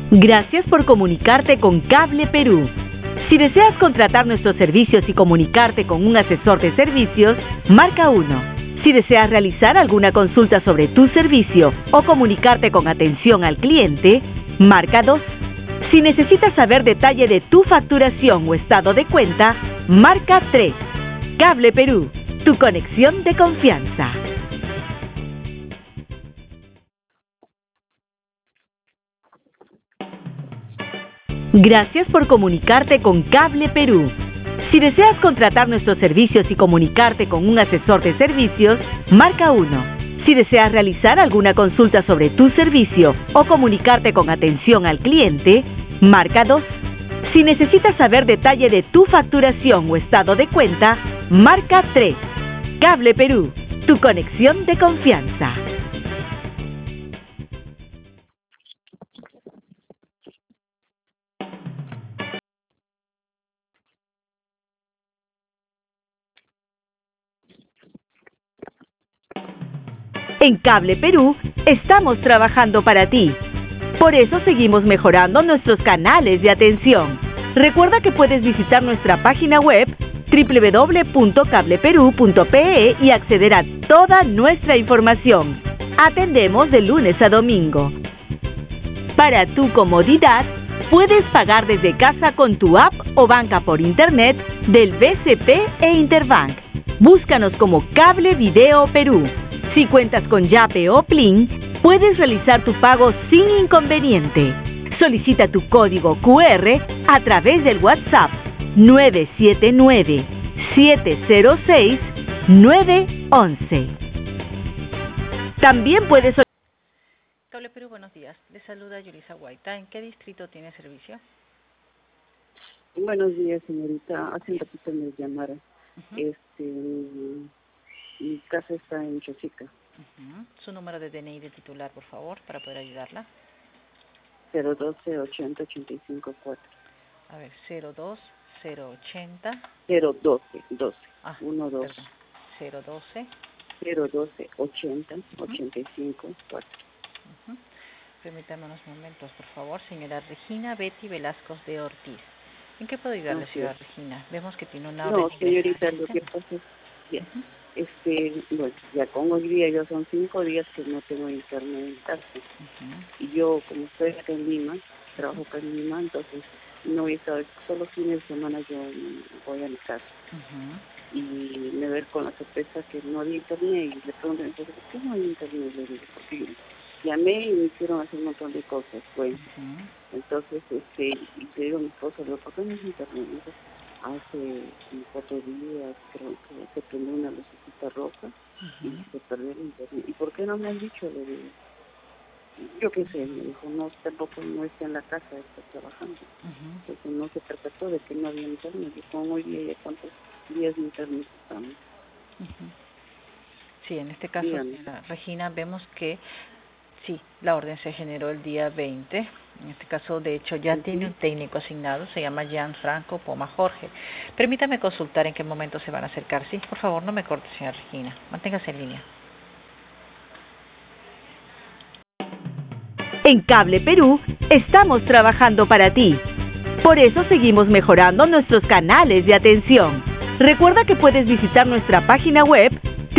Gracias por comunicarte con Cable Perú. Si deseas contratar nuestros servicios y comunicarte con un asesor de servicios, marca 1. Si deseas realizar alguna consulta sobre tu servicio o comunicarte con atención al cliente, marca 2. Si necesitas saber detalle de tu facturación o estado de cuenta, marca 3. Cable Perú, tu conexión de confianza. Gracias por comunicarte con Cable Perú. Si deseas contratar nuestros servicios y comunicarte con un asesor de servicios, marca 1. Si deseas realizar alguna consulta sobre tu servicio o comunicarte con atención al cliente, marca 2. Si necesitas saber detalle de tu facturación o estado de cuenta, marca 3. Cable Perú, tu conexión de confianza. En Cable Perú estamos trabajando para ti. Por eso seguimos mejorando nuestros canales de atención. Recuerda que puedes visitar nuestra página web www.cableperu.pe y acceder a toda nuestra información. Atendemos de lunes a domingo. Para tu comodidad, puedes pagar desde casa con tu app o banca por internet del BCP e Interbank. Búscanos como Cable Video Perú. Si cuentas con Yape o Plin, puedes realizar tu pago sin inconveniente. Solicita tu código QR a través del WhatsApp 979-706-911. También puedes solicitar... Cable Perú, buenos días. Le saluda Yulisa Guaita. ¿En qué distrito tiene servicio? Buenos días, señorita. Hace un ratito me llamaron. Mi casa está en Chosica. Su número de DNI de titular, por favor, para poder ayudarla. 012-80-85-4. A ver, 02080. 012. Ah, 12. Perdón. 012-80-85-4. Permítame unos momentos, por favor. Señora Regina Betty Velasco de Ortiz. ¿En qué puedo ayudarle, señora Regina? Vemos que tiene una orden. No, señorita, lo que pasa es... Ya. Bueno, ya con hoy día ya son 5 días que no tengo internet en casa. Y yo, como estoy acá en Lima, trabajo acá en Lima, entonces no voy a estar, solo fines de semana yo voy a mi casa. Y me ver con la sorpresa que no había internet, y le pregunto, entonces, ¿por qué no hay internet? Le digo, porque llamé y me hicieron hacer un montón de cosas, pues. Entonces, y le digo a mi esposo, le digo, ¿por qué no hay internet? Entonces, hace 4 días creo que se prendió una lucecita roja y se perdió el internet. ¿Y por qué no me han dicho? Le digo, yo qué sé, me dijo, no, tampoco no está en la casa, está trabajando. Entonces no se percató de que no había internet. Y como hoy día ya cuántos días de internet estamos. Sí, en este caso, señora Regina, vemos que sí, la orden se generó el día 20. En este caso, de hecho, ya tiene un técnico asignado, se llama Gianfranco Poma Jorge. Permítame consultar en qué momento se van a acercar. Sí, por favor, no me corte, señora Regina. Manténgase en línea. En Cable Perú estamos trabajando para ti. Por eso seguimos mejorando nuestros canales de atención. Recuerda que puedes visitar nuestra página web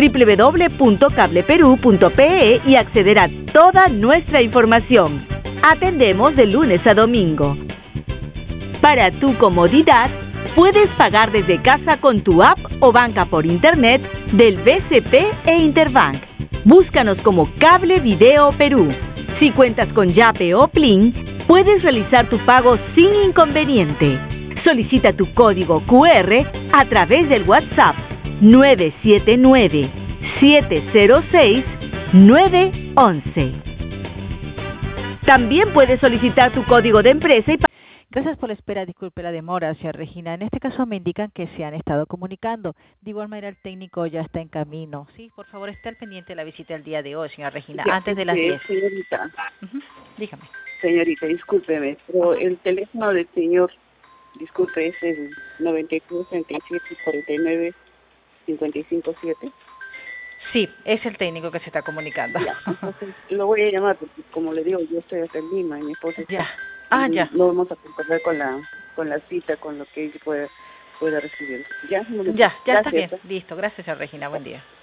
www.cableperu.pe y acceder a toda nuestra información. Atendemos de lunes a domingo. Para tu comodidad, puedes pagar desde casa con tu app o banca por internet del BCP e Interbank. Búscanos como Cable Video Perú. Si cuentas con Yape o Plin, puedes realizar tu pago sin inconveniente. Solicita tu código QR a través del WhatsApp 979-706-911. También puedes solicitar tu código de empresa y... Gracias por la espera, disculpe la demora, señora Regina. En este caso me indican que se han estado comunicando. De igual manera el técnico ya está en camino. Sí, por favor, esté al pendiente de la visita el día de hoy, señora Regina, Ya, antes de las 10. Señorita, dígame. Señorita, discúlpeme, pero el teléfono del señor, disculpe, es el 93-37-49-55-7. Sí, es el técnico que se está comunicando. Ya, entonces lo voy a llamar porque, como le digo, yo estoy acá en Lima y mi esposa está Ya. No vamos a concordar con la cita, con lo que ella pueda recibir. Ya está bien. Listo. Gracias, Regina. Buen día.